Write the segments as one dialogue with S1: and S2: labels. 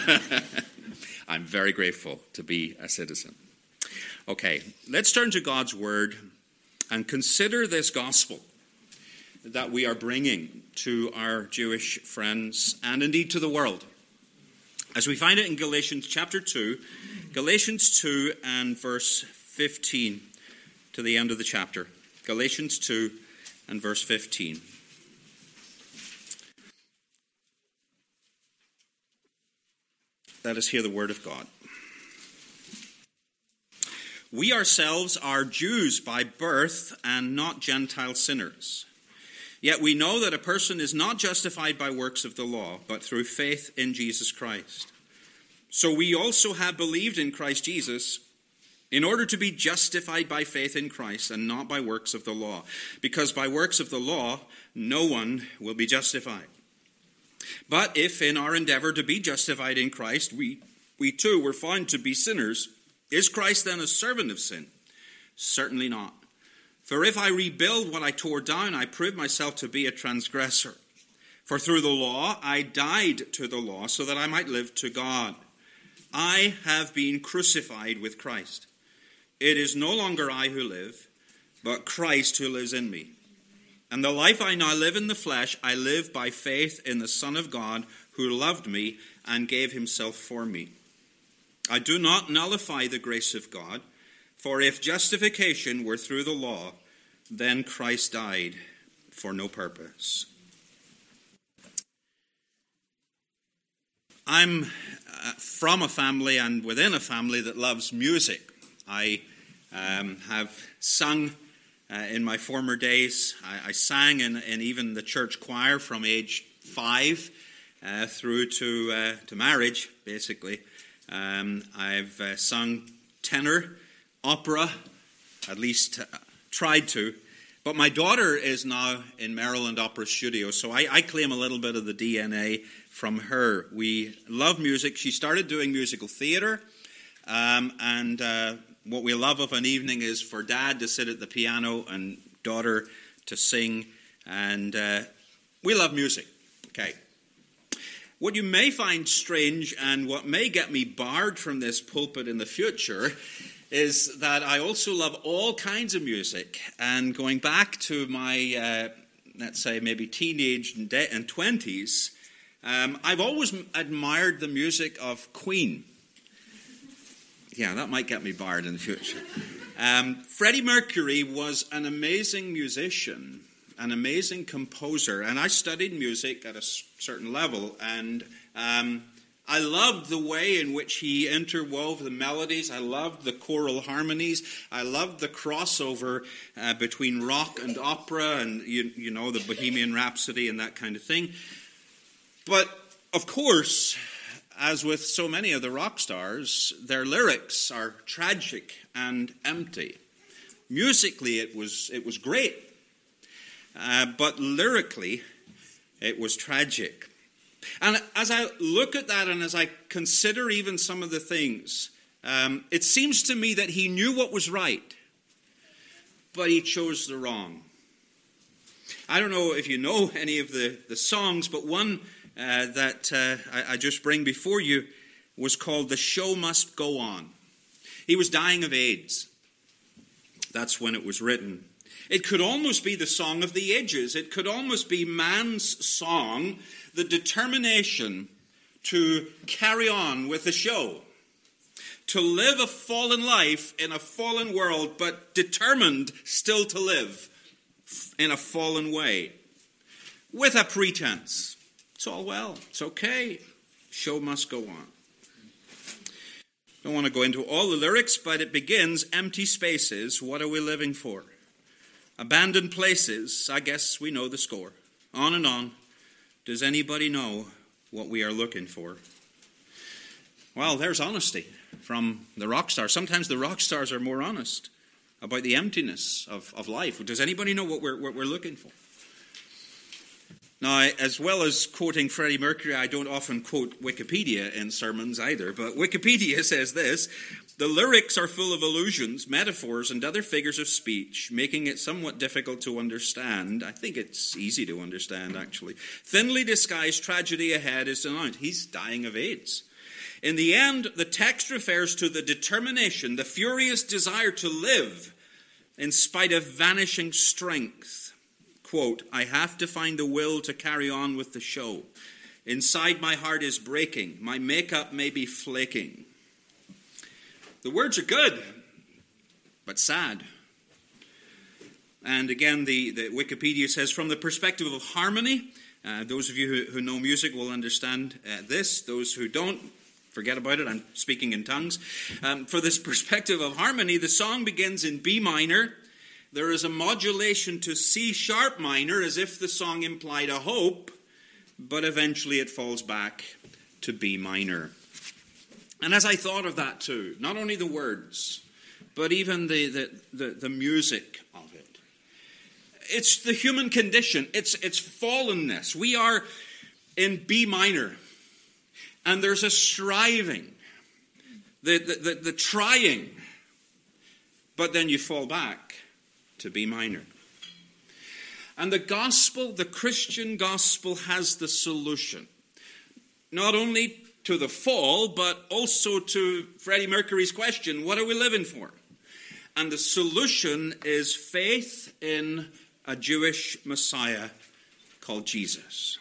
S1: I'm very grateful to be a citizen. Okay, let's turn to God's Word and consider this gospel that we are bringing to our Jewish friends and indeed to the world. As we find it in Galatians chapter 2, Galatians 2 and verse 15 to the end of the chapter. Galatians 2 and verse 15. Let us hear the word of God. We ourselves are Jews by birth and not Gentile sinners. Yet we know that a person is not justified by works of the law, but through faith in Jesus Christ. So we also have believed in Christ Jesus in order to be justified by faith in Christ and not by works of the law. Because by works of the law, no one will be justified. But if in our endeavor to be justified in Christ, we too were found to be sinners, is Christ then a servant of sin? Certainly not. For if I rebuild what I tore down, I prove myself to be a transgressor. For through the law I died to the law so that I might live to God. I have been crucified with Christ. It is no longer I who live, but Christ who lives in me. And the life I now live in the flesh, I live by faith in the Son of God who loved me and gave himself for me. I do not nullify the grace of God, for if justification were through the law, then Christ died for no purpose. I'm from a family and within a family that loves music. I have sung in my former days. I sang in even the church choir from age 5 through to marriage, basically. I've sung tenor, opera, at least tried to. But my daughter is now in Maryland Opera Studio, so I claim a little bit of the DNA from her. We love music. She started doing musical theater, and what we love of an evening is for Dad to sit at the piano and daughter to sing, and we love music. Okay. What you may find strange and what may get me barred from this pulpit in the future is that I also love all kinds of music. And going back to my, let's say, maybe teenage and 20s, I've always admired the music of Queen. Yeah, that might get me barred in the future. Freddie Mercury was an amazing musician, an amazing composer, and I studied music at a certain level, and I loved the way in which he interwove the melodies. I loved the choral harmonies. I loved the crossover between rock and opera and, you know, the Bohemian Rhapsody and that kind of thing. But, of course, as with so many of the rock stars, their lyrics are tragic and empty. Musically, it was great. But lyrically, it was tragic. And as I look at that and as I consider even some of the things, it seems to me that he knew what was right, but he chose the wrong. I don't know if you know any of the songs, but one that I just bring before you was called "The Show Must Go On." He was dying of AIDS. That's when it was written. It could almost be the song of the ages. It could almost be man's song, the determination to carry on with the show, to live a fallen life in a fallen world, but determined still to live in a fallen way, with a pretense. It's all well. It's okay. Show must go on. Don't want to go into all the lyrics, but it begins, empty spaces, what are we living for? Abandoned places, I guess we know the score. On and on. Does anybody know what we are looking for? Well, there's honesty from the rock stars. Sometimes the rock stars are more honest about the emptiness of life. Does anybody know what we're looking for? Now, as well as quoting Freddie Mercury, I don't often quote Wikipedia in sermons either, but Wikipedia says this: the lyrics are full of allusions, metaphors, and other figures of speech, making it somewhat difficult to understand. I think it's easy to understand, actually. Thinly disguised tragedy ahead is announced. He's dying of AIDS. In the end, the text refers to the determination, the furious desire to live in spite of vanishing strength. Quote, I have to find the will to carry on with the show. Inside my heart is breaking. My makeup may be flaking. The words are good, but sad. And again, the Wikipedia says, from the perspective of harmony, those of you who know music will understand this. Those who don't, forget about it. I'm speaking in tongues. For this perspective of harmony, the song begins in B minor. There is a modulation to C sharp minor, as if the song implied a hope, but eventually it falls back to B minor. And as I thought of that too, not only the words, but even the music of it, it's the human condition. It's fallenness. We are in B minor, and there's a striving, the trying, but then you fall back to B minor. And the gospel, the Christian gospel, has the solution. Not only to the fall, but also to Freddie Mercury's question, what are we living for? And the solution is faith in a Jewish Messiah called Jesus.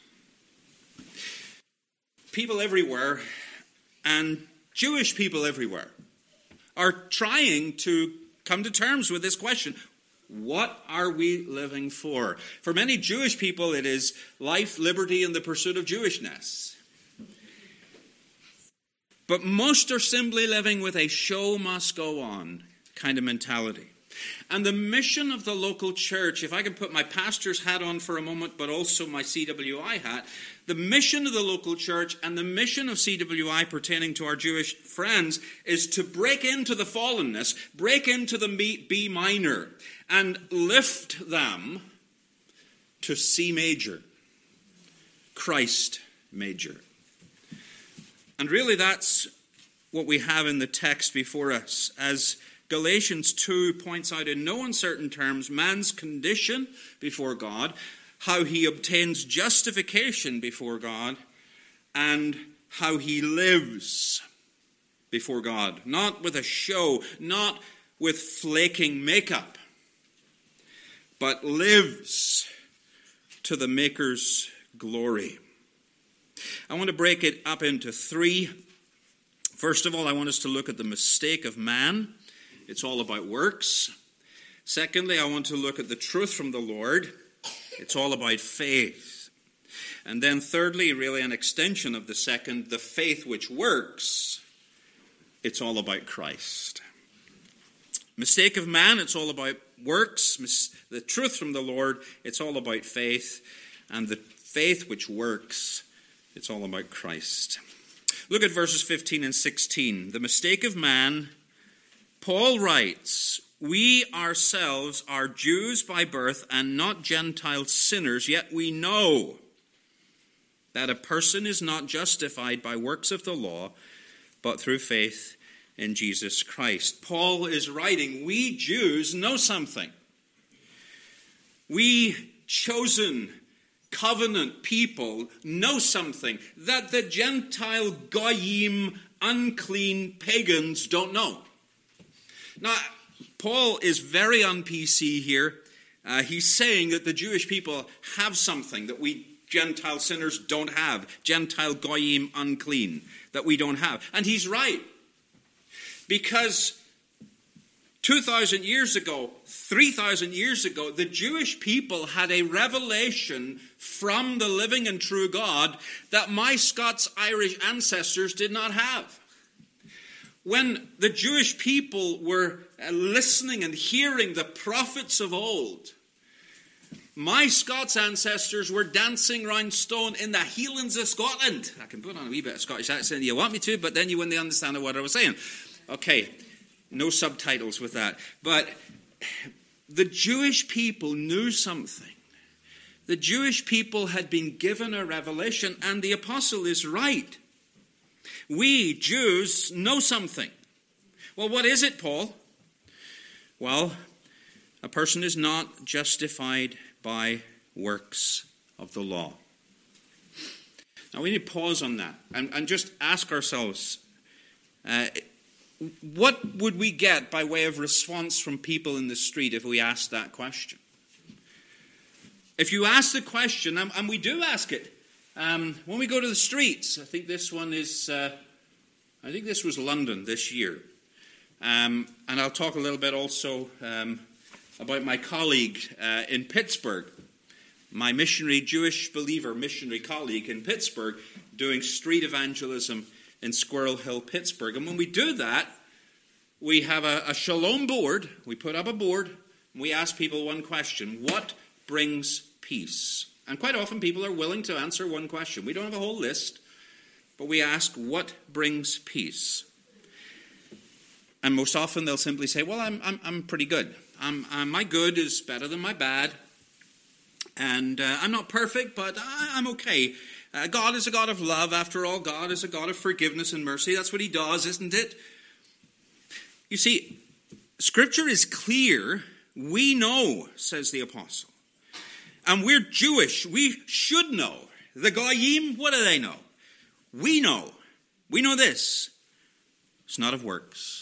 S1: People everywhere, and Jewish people everywhere, are trying to come to terms with this question. What are we living for? For many Jewish people, it is life, liberty, and the pursuit of Jewishness. But most are simply living with a show must go on kind of mentality. And the mission of the local church, if I can put my pastor's hat on for a moment, but also my CWI hat, the mission of the local church and the mission of CWI pertaining to our Jewish friends is to break into the fallenness, break into the B minor, and lift them to C major, Christ major. And really that's what we have in the text before us. As Galatians 2 points out in no uncertain terms, man's condition before God, how he obtains justification before God, and how he lives before God. Not with a show, not with flaking makeup, but lives to the Maker's glory. I want to break it up into three. First of all, I want us to look at the mistake of man. It's all about works. Secondly, I want to look at the truth from the Lord. It's all about faith. And then thirdly, really an extension of the second, the faith which works. It's all about Christ. Mistake of man, it's all about works. The truth from the Lord, it's all about faith. And the faith which works, it's all about Christ. Look at verses 15 and 16. The mistake of man, Paul writes, we ourselves are Jews by birth and not Gentile sinners, yet we know that a person is not justified by works of the law, but through faith in Jesus Christ. Paul is writing, we Jews know something. We chosen covenant people know something that the Gentile goyim, unclean pagans don't know. Now, Paul is very un-PC here. He's saying that the Jewish people have something that we Gentile sinners don't have. Gentile goyim, unclean, that we don't have. And he's right. Because 2,000 years ago, 3,000 years ago, the Jewish people had a revelation from the living and true God that my Scots-Irish ancestors did not have. When the Jewish people were listening and hearing the prophets of old, my Scots ancestors were dancing round stone in the Highlands of Scotland. I can put on a wee bit of Scottish accent if you want me to, but then you wouldn't understand what I was saying. Okay, no subtitles with that. But the Jewish people knew something. The Jewish people had been given a revelation, and the apostle is right. We, Jews, know something. Well, what is it, Paul? Well, a person is not justified by works of the law. Now, we need to pause on that and just ask ourselves What would we get by way of response from people in the street if we asked that question? If you ask the question, and we do ask it, when we go to the streets, I think this was London this year. And I'll talk a little bit also about my colleague in Pittsburgh, my Jewish believer missionary colleague in Pittsburgh, doing street evangelism in Squirrel Hill, Pittsburgh. And when we do that, we have a shalom board. We put up a board, and we ask people one question: what brings peace? And quite often people are willing to answer one question. We don't have a whole list, but we ask, what brings peace? And most often they'll simply say, well, I'm pretty good. My good is better than my bad. And I'm not perfect, but I'm okay. God is a God of love. After all, God is a God of forgiveness and mercy. That's what he does, isn't it? You see, Scripture is clear. We know, says the apostle. And we're Jewish. We should know. The Goyim, what do they know? We know. We know this. It's not of works.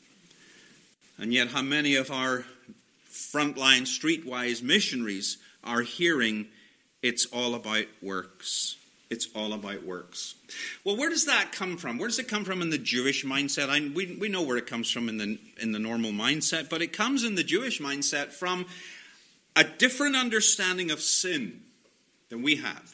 S1: And yet how many of our frontline streetwise missionaries are hearing it's all about works. It's all about works. Well, where does that come from? Where does it come from in the Jewish mindset? We know where it comes from in the normal mindset, but it comes in the Jewish mindset from a different understanding of sin than we have.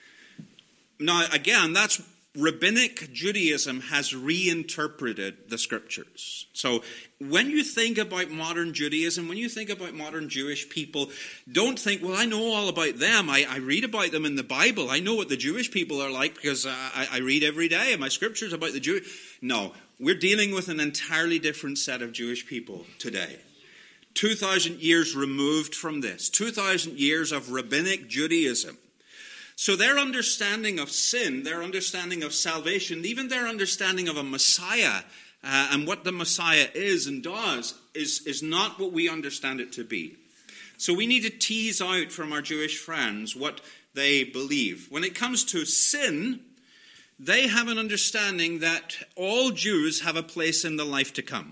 S1: Now, again, that's Rabbinic Judaism has reinterpreted the Scriptures. So when you think about modern Judaism, when you think about modern Jewish people, don't think, well, I know all about them. I read about them in the Bible. I know what the Jewish people are like because I read every day in my Scriptures about the Jewish. No, we're dealing with an entirely different set of Jewish people today. 2,000 years removed from this. 2,000 years of Rabbinic Judaism. So their understanding of sin, their understanding of salvation, even their understanding of a Messiah and what the Messiah is and does is not what we understand it to be. So we need to tease out from our Jewish friends what they believe. When it comes to sin, they have an understanding that all Jews have a place in the life to come.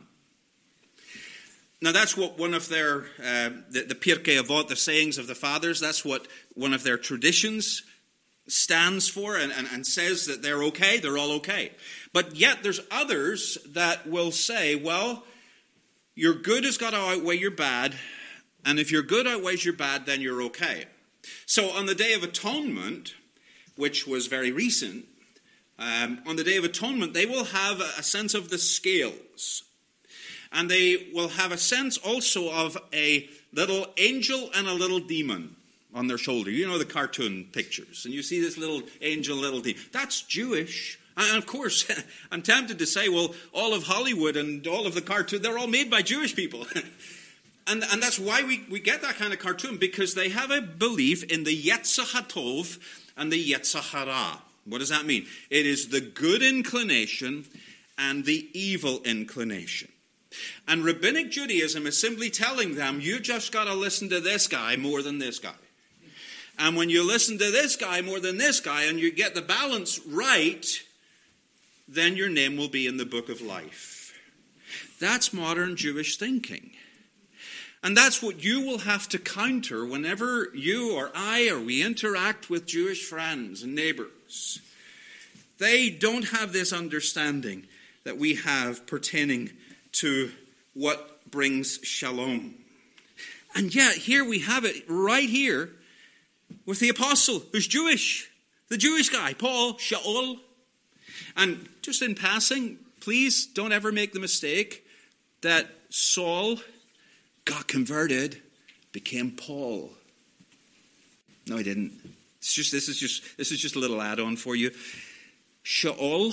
S1: Now that's what one of their, the Pirkei Avot, the sayings of the fathers, that's what one of their traditions stands for and says that they're okay, they're all okay. But yet there's others that will say, well, your good has got to outweigh your bad, and if your good outweighs your bad, then you're okay. So on the Day of Atonement, which was very recent, on the Day of Atonement, they will have a sense of the scales. And they will have a sense also of a little angel and a little demon on their shoulder. You know the cartoon pictures. And you see this little angel, little demon. That's Jewish. And of course, I'm tempted to say, well, all of Hollywood and all of the cartoon, they're all made by Jewish people. and that's why we get that kind of cartoon, because they have a belief in the Yetzer HaTov and the Yetzer Hara. What does that mean? It is the good inclination and the evil inclination. And Rabbinic Judaism is simply telling them, you just got to listen to this guy more than this guy. And when you listen to this guy more than this guy and you get the balance right, then your name will be in the book of life. That's modern Jewish thinking. And that's what you will have to counter whenever you or I or we interact with Jewish friends and neighbors. They don't have this understanding that we have pertaining to what brings shalom. And yet, here we have it right here with the apostle who's Jewish, the Jewish guy, Paul, Shaul. And just in passing, please don't ever make the mistake that Saul got converted, became Paul. No, he didn't. This is just a little add-on for you. Saul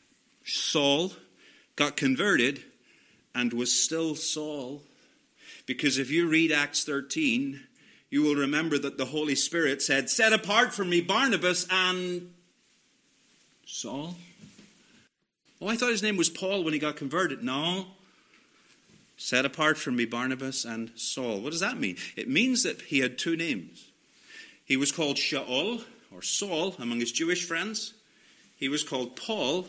S1: got converted and was still Saul. Because if you read Acts 13, you will remember that the Holy Spirit said, set apart from me Barnabas and Saul. Oh, I thought his name was Paul when he got converted. No. Set apart from me Barnabas and Saul. What does that mean? It means that he had two names. He was called Shaul, or Saul, among his Jewish friends. He was called Paul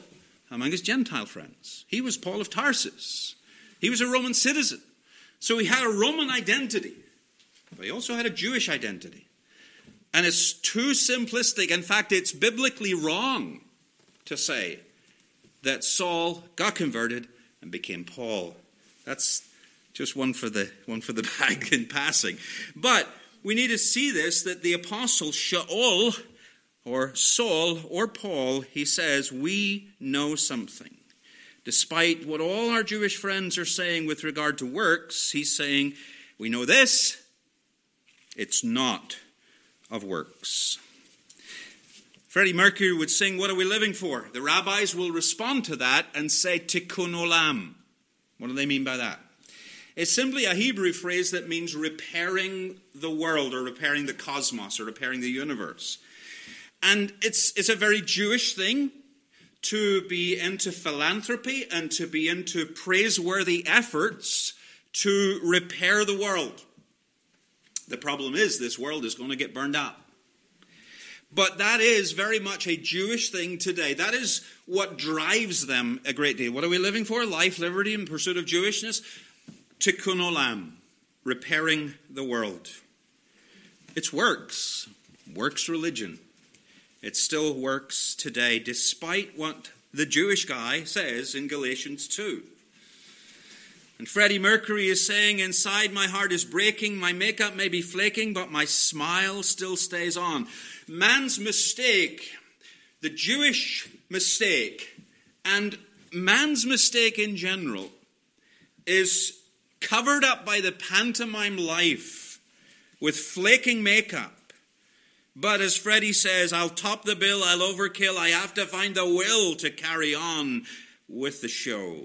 S1: among his Gentile friends. He was Paul of Tarsus. He was a Roman citizen. So he had a Roman identity, but he also had a Jewish identity. And it's too simplistic. In fact, it's biblically wrong to say that Saul got converted and became Paul. That's just one for the bag in passing. But we need to see this, that the apostle Shaul, or Saul, or Paul, he says, we know something. Despite what all our Jewish friends are saying with regard to works, he's saying, we know this, it's not of works. Freddie Mercury would sing, what are we living for? The rabbis will respond to that and say, tikkun olam. What do they mean by that? It's simply a Hebrew phrase that means repairing the world, or repairing the cosmos, or repairing the universe. And it's a very Jewish thing to be into philanthropy and to be into praiseworthy efforts to repair the world. The problem is this world is going to get burned up. But that is very much a Jewish thing today. That is what drives them a great deal. What are we living for? Life, liberty, and pursuit of Jewishness? Tikkun olam, repairing the world. It's works religion. It still works today, despite what the Jewish guy says in Galatians 2. And Freddie Mercury is saying, inside my heart is breaking, my makeup may be flaking, but my smile still stays on. Man's mistake, the Jewish mistake, and man's mistake in general, is covered up by the pantomime life with flaking makeup. But as Freddie says, I'll top the bill, I'll overkill, I have to find the will to carry on with the show.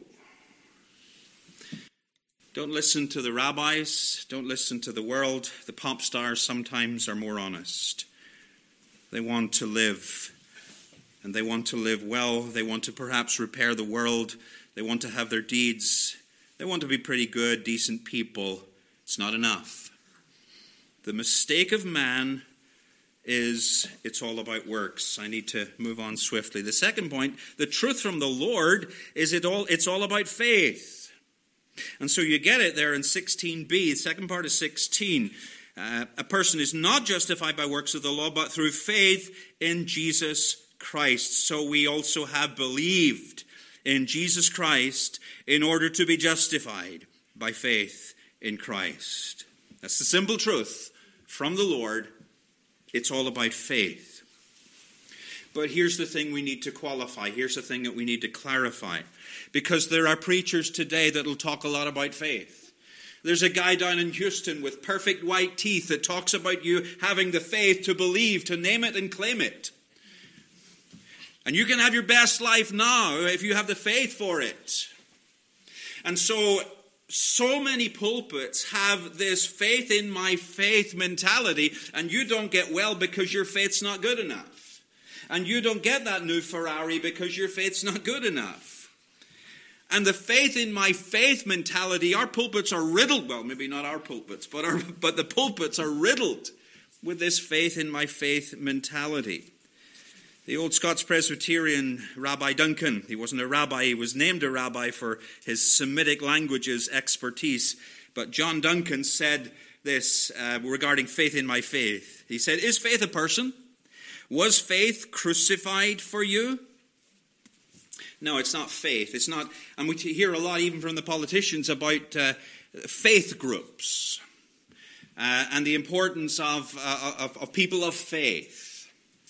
S1: Don't listen to the rabbis, don't listen to the world. The pop stars sometimes are more honest. They want to live, and they want to live well. They want to perhaps repair the world. They want to have their deeds. They want to be pretty good, decent people. It's not enough. The mistake of man is it's all about works. I need to move on swiftly. The second point, the truth from the Lord is it's all about faith. And so you get it there in 16b, the second part of 16. A person is not justified by works of the law, but through faith in Jesus Christ. So we also have believed in Jesus Christ in order to be justified by faith in Christ. That's the simple truth from the Lord. It's all about faith. But here's the thing we need to qualify. Here's the thing that we need to clarify. Because there are preachers today that will talk a lot about faith. There's a guy down in Houston with perfect white teeth that talks about you having the faith to believe, to name it and claim it. And you can have your best life now if you have the faith for it. And so many pulpits have this faith in my faith mentality, and you don't get well because your faith's not good enough. And you don't get that new Ferrari because your faith's not good enough. And the faith in my faith mentality, our pulpits are riddled, well, maybe not our pulpits, but the pulpits are riddled with this faith in my faith mentality. The old Scots Presbyterian Rabbi Duncan, he wasn't a rabbi, he was named a rabbi for his Semitic languages expertise. But John Duncan said this regarding faith in my faith. He said, is faith a person? Was faith crucified for you? No, it's not faith. It's not, and we hear a lot even from the politicians about faith groups and the importance of people of faith.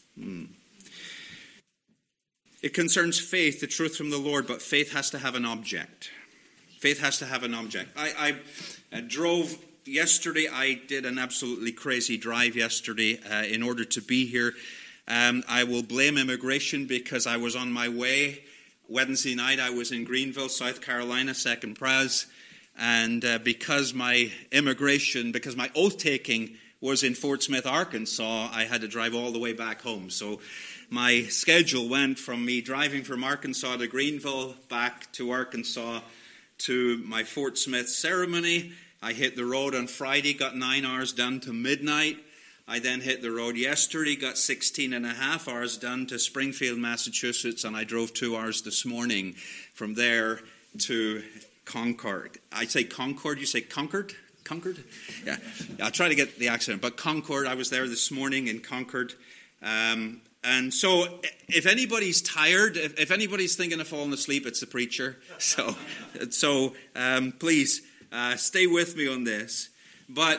S1: It concerns faith, the truth from the Lord, but faith has to have an object. Faith has to have an object. I drove yesterday. I did an absolutely crazy drive yesterday in order to be here. I will blame immigration because I was on my way. Wednesday night I was in Greenville, South Carolina, second pres. And because my oath-taking was in Fort Smith, Arkansas, I had to drive all the way back home. So my schedule went from me driving from Arkansas to Greenville, back to Arkansas, to my Fort Smith ceremony. I hit the road on Friday, got 9 hours done to midnight. I then hit the road yesterday, got 16 and a half hours done to Springfield, Massachusetts, and I drove 2 hours this morning from there to Concord. I say Concord, you say Concord? Concord? Yeah, I'll try to get the accent. But Concord, I was there this morning in Concord. And so if anybody's tired, if anybody's thinking of falling asleep, it's the preacher. So please stay with me on this. But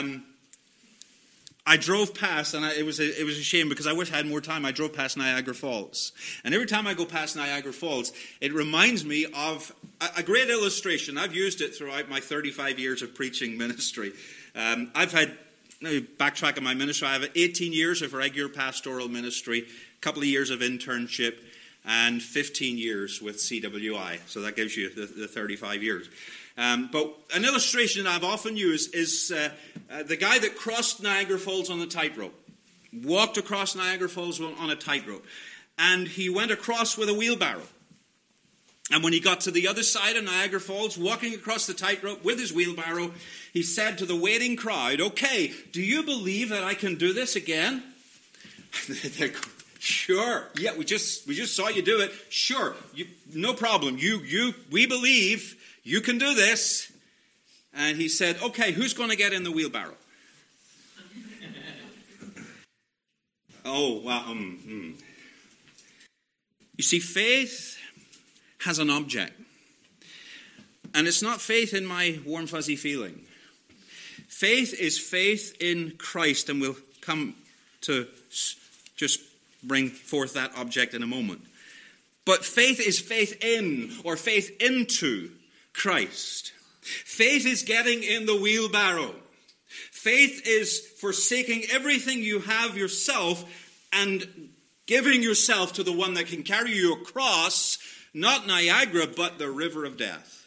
S1: I drove past, and it was a shame because I wish I had more time. I drove past Niagara Falls. And every time I go past Niagara Falls, it reminds me of a great illustration. I've used it throughout my 35 years of preaching ministry. I've had, backtrack on my ministry, I have 18 years of regular pastoral ministry, a couple of years of internship, and 15 years with CWI. So that gives you the 35 years. But an illustration I've often used is the guy that crossed Niagara Falls on the tightrope. Walked across Niagara Falls on a tightrope. And he went across with a wheelbarrow. And when he got to the other side of Niagara Falls, walking across the tightrope with his wheelbarrow, he said to the waiting crowd, "Okay, do you believe that I can do this again?" They're going, "Sure. Yeah, we just saw you do it. Sure. No problem. We believe you can do this." And he said, "Okay, who's going to get in the wheelbarrow?" Oh, well, You see, faith has an object. And it's not faith in my warm, fuzzy feeling. Faith is faith in Christ, and we'll come to just bring forth that object in a moment. But faith is faith in, or faith into Christ. Faith is getting in the wheelbarrow. Faith is forsaking everything you have yourself and giving yourself to the one that can carry you across, not Niagara, but the river of death.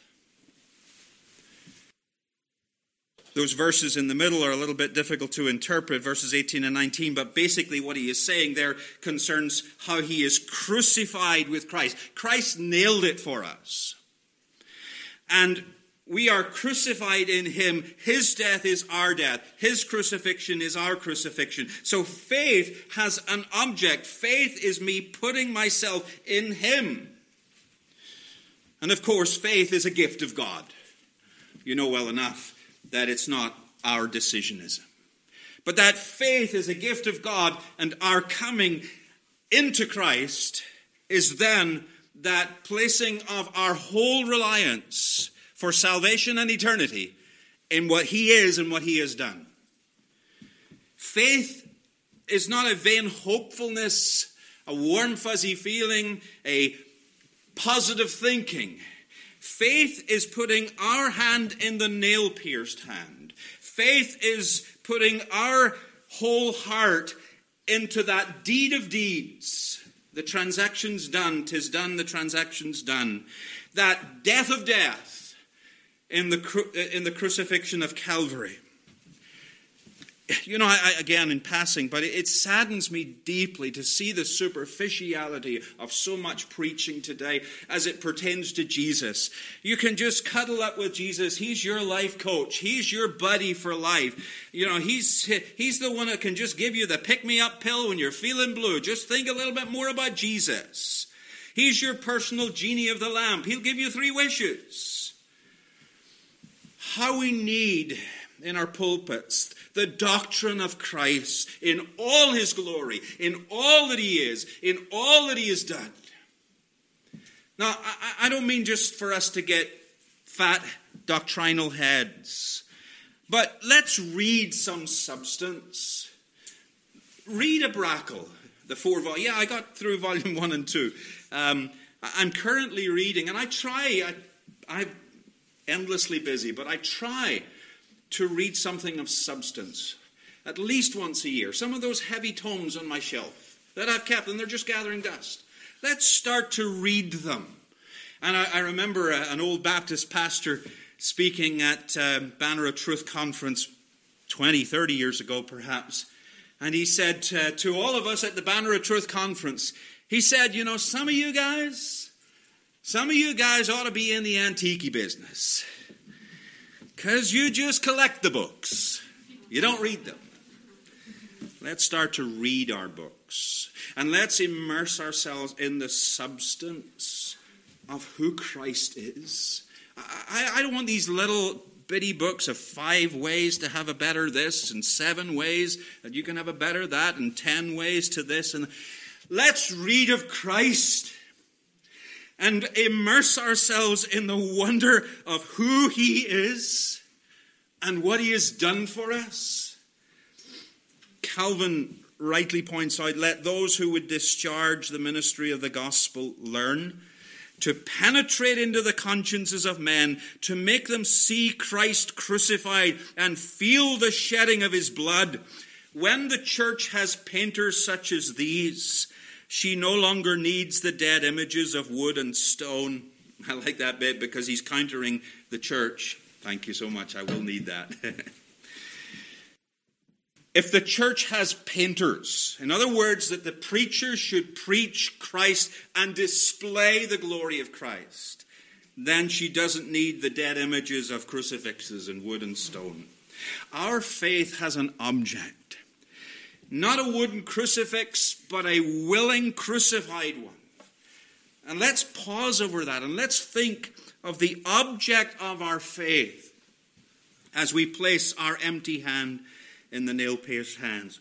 S1: Those verses in the middle are a little bit difficult to interpret, verses 18 and 19, but basically what he is saying there concerns how he is crucified with Christ. Christ nailed it for us. And we are crucified in him. His death is our death. His crucifixion is our crucifixion. So faith has an object. Faith is me putting myself in him. And of course, faith is a gift of God. You know well enough that it's not our decisionism. But that faith is a gift of God, and our coming into Christ is then that placing of our whole reliance for salvation and eternity in what he is and what he has done. Faith is not a vain hopefulness, a warm fuzzy feeling, a positive thinking. Faith is putting our hand in the nail-pierced hand. Faith is putting our whole heart into that deed of deeds. The transaction's done, 'tis done, the transaction's done. That death of death in the crucifixion of Calvary. You know, again, in passing, but it saddens me deeply to see the superficiality of so much preaching today as it pertains to Jesus. You can just cuddle up with Jesus. He's your life coach. He's your buddy for life. You know, he's the one that can just give you the pick-me-up pill when you're feeling blue. Just think a little bit more about Jesus. He's your personal genie of the lamp. He'll give you 3 wishes. How we need in our pulpits the doctrine of Christ in all his glory, in all that he is, in all that he has done. Now, I don't mean just for us to get fat doctrinal heads, but let's read some substance. Read a Brackle, the 4 volumes. Yeah, I got through volume 1 and 2. I'm currently reading, and I'm endlessly busy, but I try to read something of substance at least once a year. Some of those heavy tomes on my shelf that I've kept, and they're just gathering dust. Let's start to read them. And I remember an old Baptist pastor speaking at Banner of Truth conference 20, 30 years ago perhaps. And he said to all of us at the Banner of Truth conference, he said, you know, some of you guys ought to be in the antique business. Because you just collect the books. You don't read them. let's start to read our books. And let's immerse ourselves in the substance of who Christ is. I don't want these little bitty books of 5 ways to have a better this, and 7 ways that you can have a better that, and 10 ways to this. And let's read of Christ and immerse ourselves in the wonder of who he is and what he has done for us. Calvin rightly points out, let those who would discharge the ministry of the gospel learn to penetrate into the consciences of men, to make them see Christ crucified and feel the shedding of his blood. When the church has painters such as these, she no longer needs the dead images of wood and stone. I like that bit because he's countering the church. Thank you so much. I will need that. If the church has painters, in other words, that the preacher should preach Christ and display the glory of Christ, then she doesn't need the dead images of crucifixes and wood and stone. Our faith has an object. Not a wooden crucifix, but a willing crucified one. And let's pause over that and let's think of the object of our faith as we place our empty hand in the nail-pierced hands.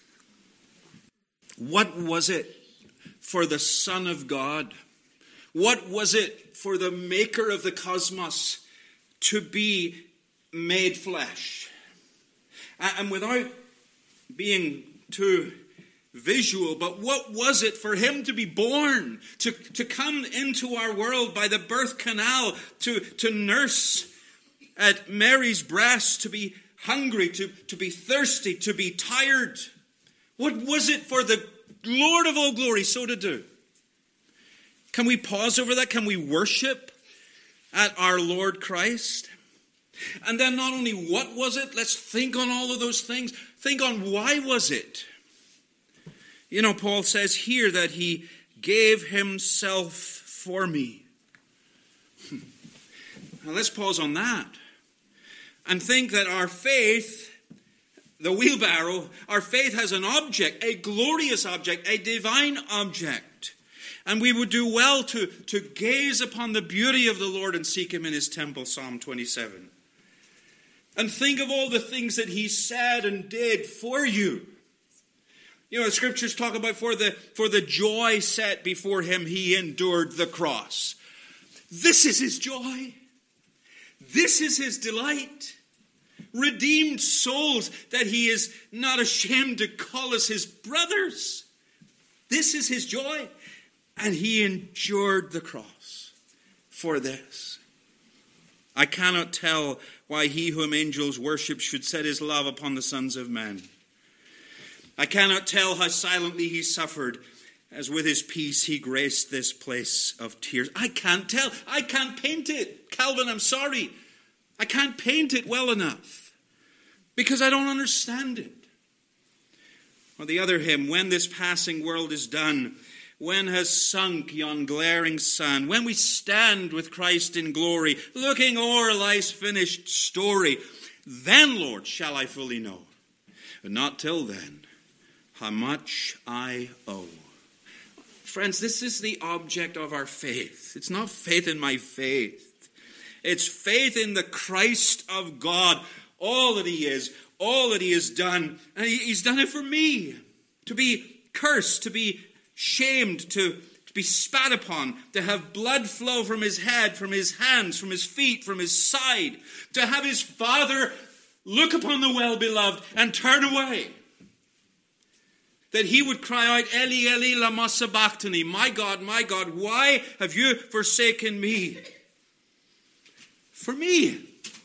S1: What was it for the Son of God? What was it for the maker of the cosmos to be made flesh? And without being too visual, but what was it for him to be born, to come into our world by the birth canal, to nurse at Mary's breast, to be hungry, to be thirsty, to be tired? What was it for the Lord of all glory so to do? Can we pause over that? Can we worship at our Lord Christ? And then not only what was it, let's think on all of those things. Think on why was it? You know, Paul says here that he gave himself for me. Now let's pause on that. And think that our faith, the wheelbarrow, our faith has an object, a glorious object, a divine object. And we would do well to gaze upon the beauty of the Lord and seek him in his temple, Psalm 27. And think of all the things that he said and did for you. You know, the scriptures talk about for the joy set before him, he endured the cross. This is his joy. This is his delight. Redeemed souls that he is not ashamed to call us his brothers. This is his joy. And he endured the cross for this. I cannot tell why he whom angels worship should set his love upon the sons of men. I cannot tell how silently he suffered as with his peace he graced this place of tears. I can't tell. I can't paint it. Calvin, I'm sorry. I can't paint it well enough because I don't understand it. Or the other hymn, when this passing world is done, when has sunk yon glaring sun, when we stand with Christ in glory, looking o'er life's finished story, then, Lord, shall I fully know, but not till then, how much I owe. Friends, this is the object of our faith. It's not faith in my faith. It's faith in the Christ of God, all that he is, all that he has done. And he's done it for me. To be cursed, to be shamed, to be spat upon, to have blood flow from his head, from his hands, from his feet, from his side. To have his Father look upon the well-beloved and turn away. That he would cry out, Eli, Eli, lama sabachthani, my God, why have you forsaken me? For me.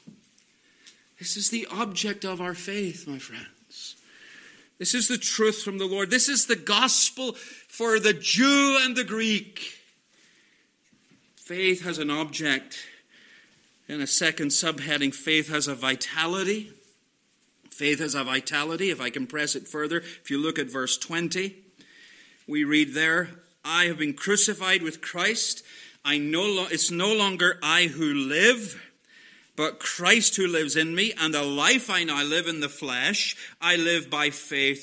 S1: This is the object of our faith, my friends. This is the truth from the Lord. This is the gospel for the Jew and the Greek. Faith has an object. In a second subheading, faith has a vitality. Faith has a vitality. If I can press it further, if you look at verse 20, we read there, I have been crucified with Christ. It's no longer I who live, but Christ who lives in me. And the life I now live in the flesh, I live by faith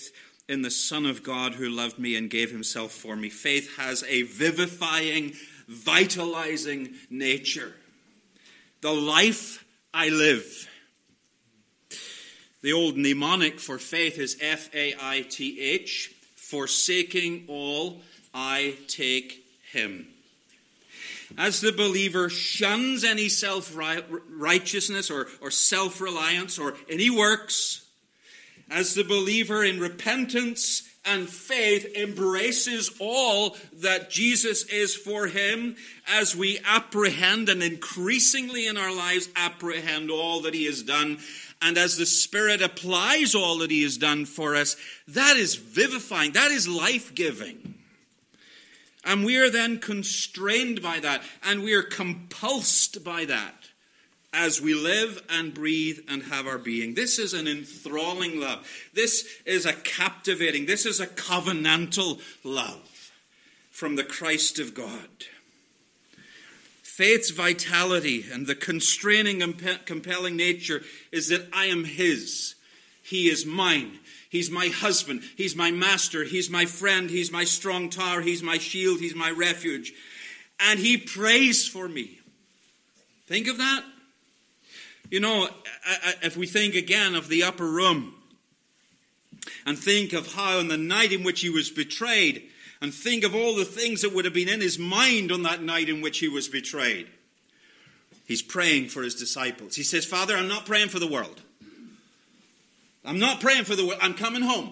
S1: in the Son of God who loved me and gave himself for me. Faith has a vivifying, vitalizing nature. The life I live. The old mnemonic for faith is F-A-I-T-H. Forsaking all, I take him. As the believer shuns any self-righteousness or self-reliance or any works, as the believer in repentance and faith embraces all that Jesus is for him, as we apprehend and increasingly in our lives apprehend all that he has done, and as the Spirit applies all that he has done for us, that is vivifying, that is life-giving. And we are then constrained by that, and we are compulsed by that as we live and breathe and have our being. This is an enthralling love. This is a captivating, this is a covenantal love from the Christ of God. Faith's vitality and the constraining and compelling nature is that I am his. He is mine. He's my husband. He's my master. He's my friend. He's my strong tower. He's my shield. He's my refuge. And he prays for me. Think of that. You know, if we think again of the upper room and think of how on the night in which he was betrayed, and think of all the things that would have been in his mind on that night in which he was betrayed. He's praying for his disciples. He says, Father, I'm not praying for the world. I'm not praying for the world. I'm coming home.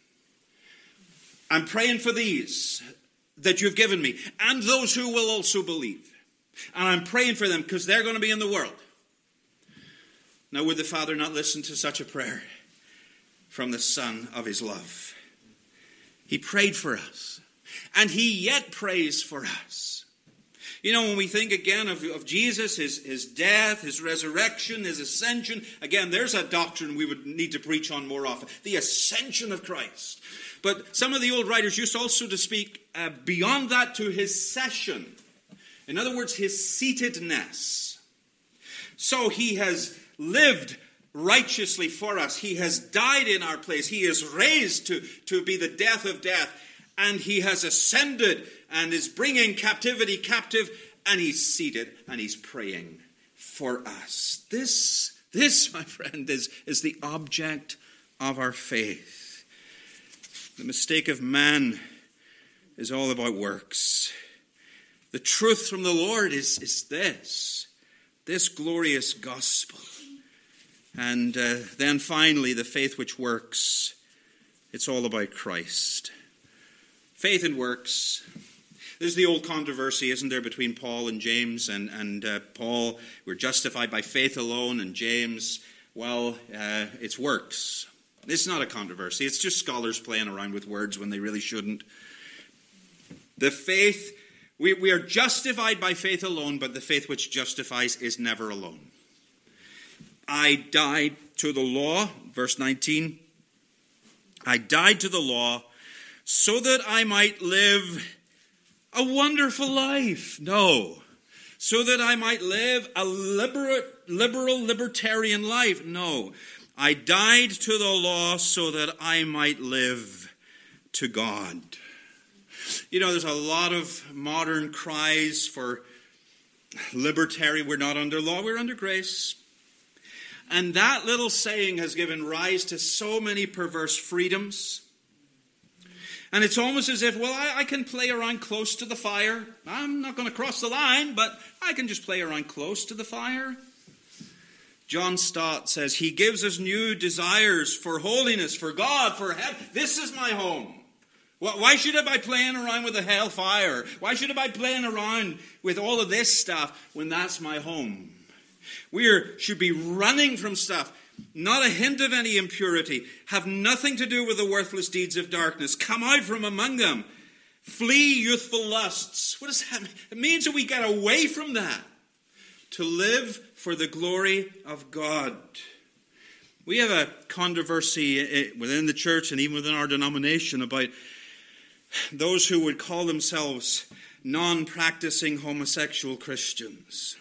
S1: I'm praying for these that you've given me and those who will also believe. And I'm praying for them because they're going to be in the world. Now, would the Father not listen to such a prayer from the Son of his love? He prayed for us. And he yet prays for us. You know, when we think again of Jesus, his death, his resurrection, his ascension, again, there's a doctrine we would need to preach on more often. The ascension of Christ. But some of the old writers used also to speak beyond that to his session. In other words, his seatedness. So he has lived righteously for us. He has died in our place. He is raised to be the death of death. And he has ascended and is bringing captivity captive. And he's seated and he's praying for us. This, my friend, is the object of our faith. The mistake of man is all about works. The truth from the Lord is this glorious gospel. And then finally, the faith which works. It's all about Christ. Faith and works. There's the old controversy, isn't there, between Paul and James. And Paul, we're justified by faith alone. And James, well, it's works. It's not a controversy. It's just scholars playing around with words when they really shouldn't. The faith, we are justified by faith alone, but the faith which justifies is never alone. I died to the law, verse 19. I died to the law so that I might live a wonderful life. No. So that I might live a liberal, libertarian life. No. I died to the law so that I might live to God. You know, there's a lot of modern cries for libertarian. We're not under law, we're under grace. And that little saying has given rise to so many perverse freedoms. And it's almost as if, well, I can play around close to the fire. I'm not going to cross the line, but I can just play around close to the fire. John Stott says, he gives us new desires for holiness, for God, for heaven. This is my home. Why should I be playing around with the hellfire? Why should I be playing around with all of this stuff when that's my home? We should be running from stuff. Not a hint of any impurity. Have nothing to do with the worthless deeds of darkness. Come out from among them. Flee youthful lusts. What does that mean? It means that we get away from that to live for the glory of God. We have a controversy within the church and even within our denomination about those who would call themselves non-practicing homosexual Christians.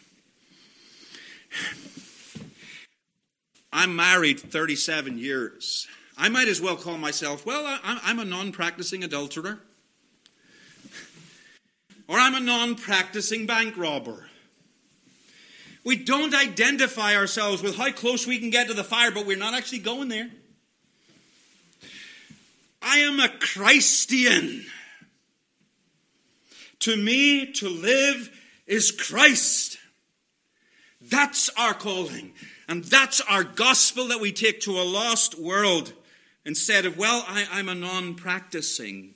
S1: I'm married 37 years. I might as well call myself, well, I'm a non-practicing adulterer. Or I'm a non-practicing bank robber. We don't identify ourselves with how close we can get to the fire, but we're not actually going there. I am a Christian. To me, to live is Christ. That's our calling. And that's our gospel that we take to a lost world. Instead of, well, I'm a non-practicing.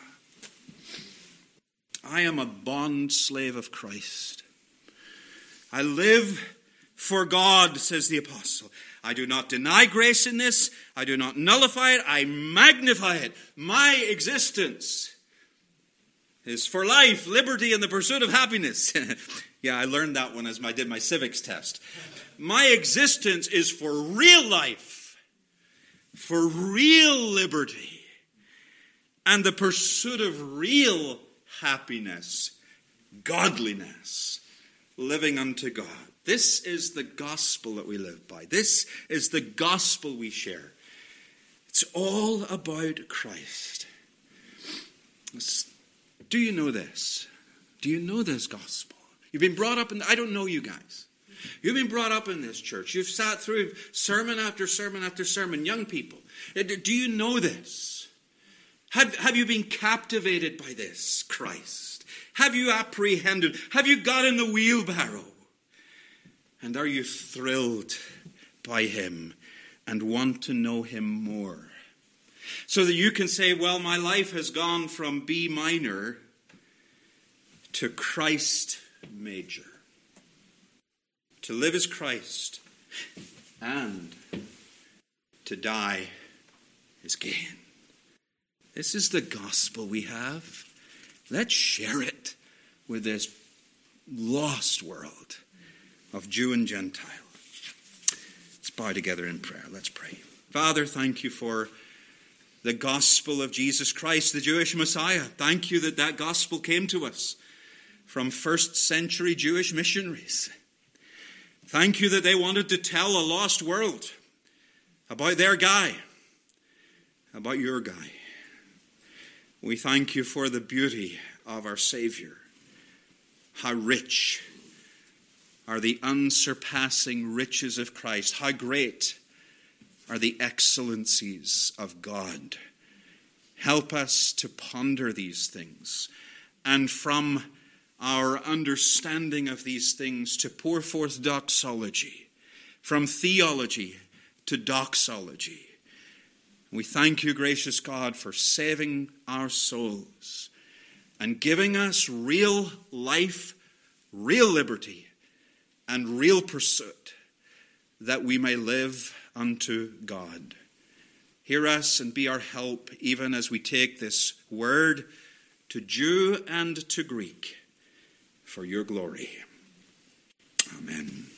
S1: I am a bond slave of Christ. I live for God, says the apostle. I do not deny grace in this. I do not nullify it. I magnify it. My existence is for life, liberty, and the pursuit of happiness. Yeah, I learned that one as I did my civics test. My existence is for real life, for real liberty, and the pursuit of real happiness, godliness, living unto God. This is the gospel that we live by. This is the gospel we share. It's all about Christ. Do you know this? Do you know this gospel? You've been brought up in, I don't know you guys. You've been brought up in this church. You've sat through sermon after sermon after sermon. Young people, do you know this? Have you been captivated by this Christ? Have you apprehended? Have you got in the wheelbarrow? And are you thrilled by him and want to know him more? So that you can say, well, my life has gone from B minor to Christ major. To live as Christ and to die is gain. This is the gospel we have. Let's share it with this lost world of Jew and Gentile. Let's bow together in prayer. Let's pray. Father, thank you for the gospel of Jesus Christ, the Jewish Messiah. Thank you that that gospel came to us from first century Jewish missionaries. Thank you that they wanted to tell a lost world about their guy, about your guy. We thank you for the beauty of our Savior. How rich are the unsurpassing riches of Christ. How great are the excellencies of God. Help us to ponder these things, and from our understanding of these things to pour forth doxology, from theology to doxology. We thank you, gracious God, for saving our souls and giving us real life, real liberty, and real pursuit, that we may live unto God. Hear us and be our help, even as we take this word to Jew and to Greek, for your glory. Amen.